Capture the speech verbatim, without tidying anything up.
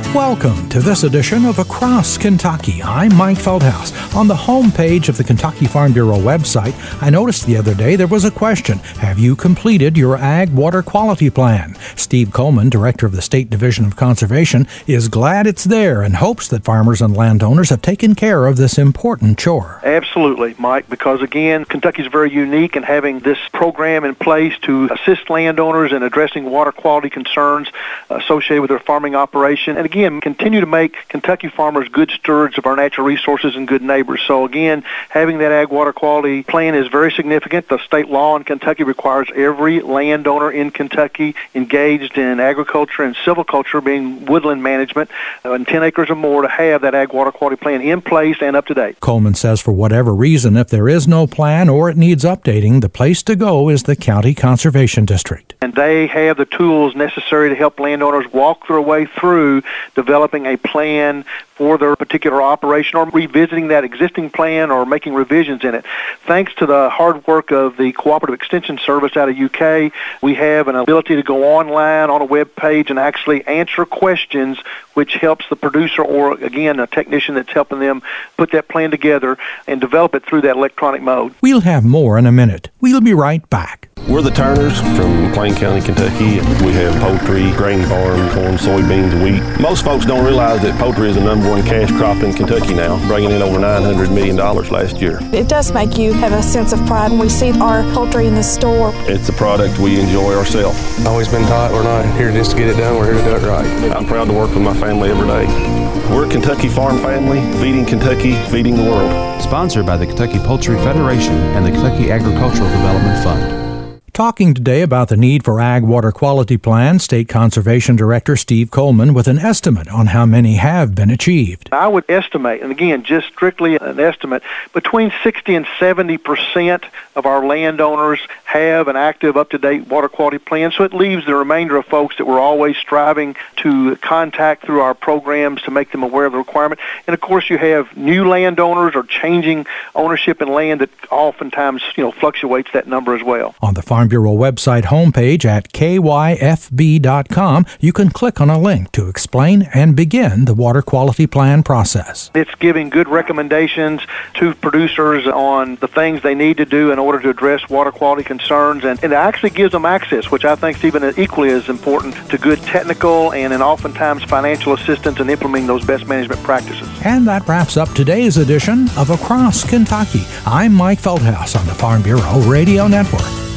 Welcome to this edition of Across Kentucky. I'm Mike Feldhaus. On the homepage of the Kentucky Farm Bureau website, I noticed the other day there was a question. Have you completed your Ag Water Quality Plan? Steve Coleman, Director of the State Division of Conservation, is glad it's there and hopes that farmers and landowners have taken care of this important chore. Absolutely, Mike, because again, Kentucky is very unique in having this program in place to assist landowners in addressing water quality concerns associated with their farming operation. And again, continue to make Kentucky farmers good stewards of our natural resources and good neighbors. So again, having that Ag Water Quality Plan is very significant. The state law in Kentucky requires every landowner in Kentucky engaged in agriculture and silviculture, being woodland management, uh, and ten acres or more, to have that Ag Water Quality Plan in place and up to date. Coleman says for whatever reason, if there is no plan or it needs updating, the place to go is the County Conservation District. And they have the tools necessary to help landowners walk their way through developing a plan for their particular operation or revisiting that existing plan or making revisions in it. Thanks to the hard work of the Cooperative Extension Service out of U K, we have an ability to go online on a web page and actually answer questions, which helps the producer or, again, a technician that's helping them put that plan together and develop it through that electronic mode. We'll have more in a minute. We'll be right back. We're the Turners from McLean County, Kentucky. We have poultry, grain farm, corn, soybeans, wheat. Most folks don't realize that poultry is the number one cash crop in Kentucky now, bringing in over nine hundred million dollars last year. It does make you have a sense of pride when we see our poultry in the store. It's a product we enjoy ourselves. Always been taught we're not here just to get it done, we're here to do it right. I'm proud to work with my family every day. We're a Kentucky farm family, feeding Kentucky, feeding the world. Sponsored by the Kentucky Poultry Federation and the Kentucky Agricultural Development Fund. Talking today about the need for Ag Water Quality Plan, State Conservation Director Steve Coleman with an estimate on how many have been achieved. I would estimate, and again, just strictly an estimate, between sixty and seventy percent of our landowners have an active, up-to-date water quality plan, so it leaves the remainder of folks that we're always striving to contact through our programs to make them aware of the requirement. And, of course, you have new landowners or changing ownership in land that oftentimes, you know, fluctuates that number as well. On the Farm Bureau website homepage at K Y F B dot com, you can click on a link to explain and begin the water quality plan process. It's giving good recommendations to producers on the things they need to do in order to address water quality concerns, and, and it actually gives them access, which I think is even equally as important, to good technical and, and oftentimes financial assistance in implementing those best management practices. And that wraps up today's edition of Across Kentucky. I'm Mike Feldhaus on the Farm Bureau Radio Network.